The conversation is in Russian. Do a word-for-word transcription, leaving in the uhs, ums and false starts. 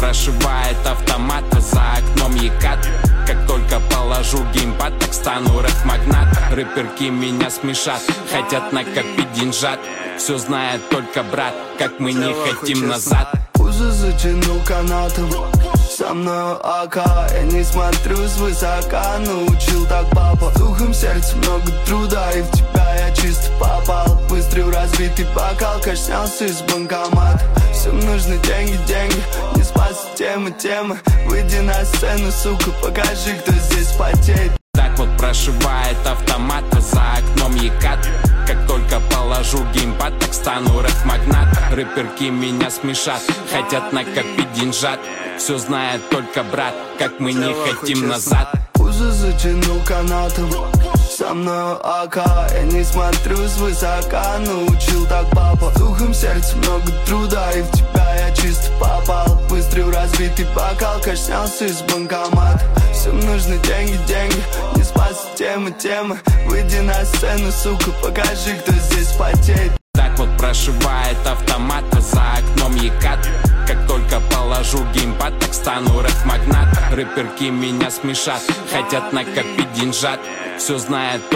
прошивает автомат, а за окном Екат. Как только положу геймпад, так стану рэп-магнат. Рэперки меня смешат, хотят накопить деньжат. Все знает только брат, как мы не хотим назад. Уже затянул канатом, со мною АК. Я не смотрю свысока, научил так папа. Духом сердца много труда, и в тебя я чисто попал. Выстрел разбитый бокал, кэш снялся из банкомата. Всем нужны деньги, деньги, не спас темы, темы. Выйди на сцену, сука, покажи, кто здесь потеет. Так вот прошивает автомат, а за окном Екат. Как только положу геймпад, так стану рэп-магнат. Рэперки меня смешат, хотят накопить деньжат. Все знает только брат, как мы не хотим назад. Уже затянул канатом, со мною АК. Я не смотрю свысока, научил так папа. Духом сердца много труда, и в тебя я чисто попал. Выстрел разбитый бокал, кэш снялся из банкомата. Всем нужны деньги, деньги, не спас темы, темы. Выйди на сцену, сука, покажи, кто здесь потеет. Так вот прошивает автомат, а за окном Екат. Как только положу геймпад, так стану рэп-магнат. Рэперки меня смешат, хотят накопить деньжат. Все знает